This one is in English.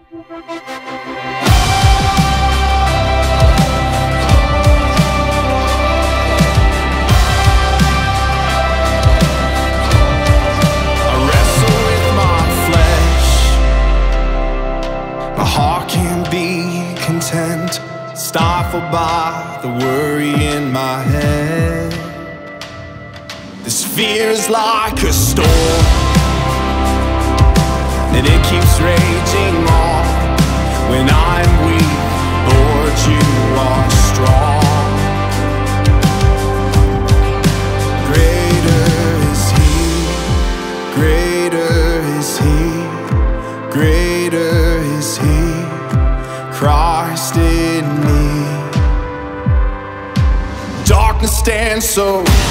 Stifled by the worry in my head. This fear is like a storm, and it keeps raging on. When I'm weak, Lord, you are strong. Greater is He, greater is He, greater is He, Christ in me. Darkness stands so